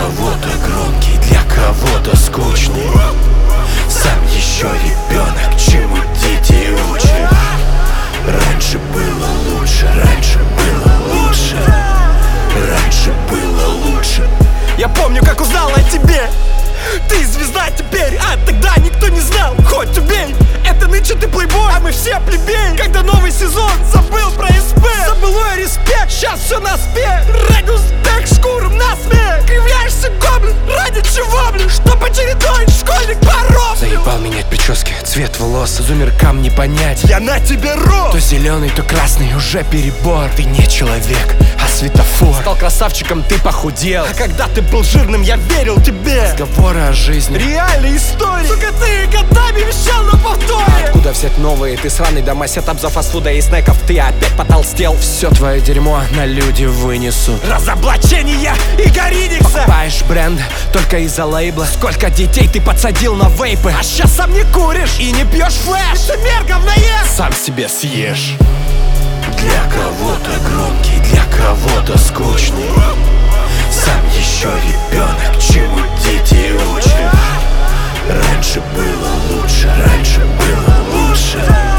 кого-то громкий, для кого-то скучный. Сам еще ребенок, чему дети учат. Раньше было лучше, раньше было лучше, раньше было лучше. Я помню, как узнал о тебе. Ты звезда теперь, а тогда никто не знал. Хоть убей, это нынче ты плейбой, а мы все плебей. Когда новый сезон, забыл про СП, забылой респект, сейчас все на спе. Радиус так шкуром на смех. Кривляешься, гоблин, ради чего, блин? Чтоб очередной школьник порос. Заебал менять прически, цвет волос, зумеркам не понять. Я на тебе рос. То зеленый, то красный, уже перебор. Ты не человек, а светофор. Стал красавчиком, ты похудел. А когда ты был жирным, я верил тебе. Разговоры о жизни, реальные истории. Сука, ты годами вещал на повторе. Куда взять новые? Ты сраный домосетап за фастфуда и снеков. Ты опять потолстел. все твое дерьмо на люди вынесут. Разоблачение и Гориникса. Покупаешь бренд только из-за лейбла. Сколько детей ты подсадил на вейпы, А сейчас сам не куришь и не пьешь флэш. лицемер, говноед. Сам себе съешь. Для кого-то громкий, для кого-то скучный. Сам еще ребенок, чему дети учат. Раньше было лучше, раньше было лучше,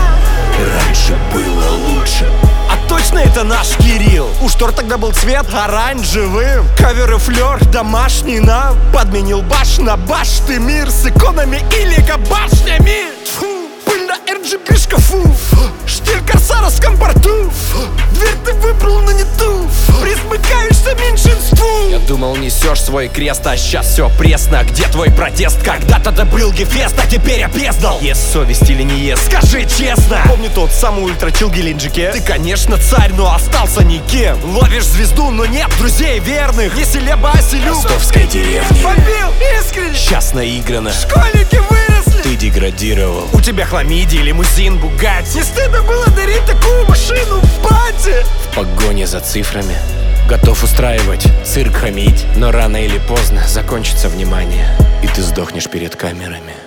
раньше было лучше. А точно это наш Кирилл? У штор тогда был цвет оранжевым. Кавер и флер домашний нам подменил баш на баш. Ты мир с иконами и лего-башнями. Фу, пыль на RGB шкафу. Штиль корсара с компорту. Дверь ты выбрал, но не ту. Присмыкаешься меньшинству. Я думал, несешь свой крест, а сейчас все пресно. Где твой протест? Когда-то ты был гефест, а теперь опездал. Есть совесть или не есть? Скажи честно. Помню тот самый ультрачил Геленджике. Ты, конечно, царь, но остался никем. Ловишь звезду, но нет друзей верных. Не Селеба, а Селюк. Ростовской деревни Побил искренне. Сейчас наиграно. Школьники выросли. ты деградировал. У тебя хламидия, лимузин, бугатти. Не стыдно было дарить такую машину бате. В погоне за цифрами готов устраивать цирк, хамить. Но рано или поздно закончится внимание, и ты сдохнешь перед камерами.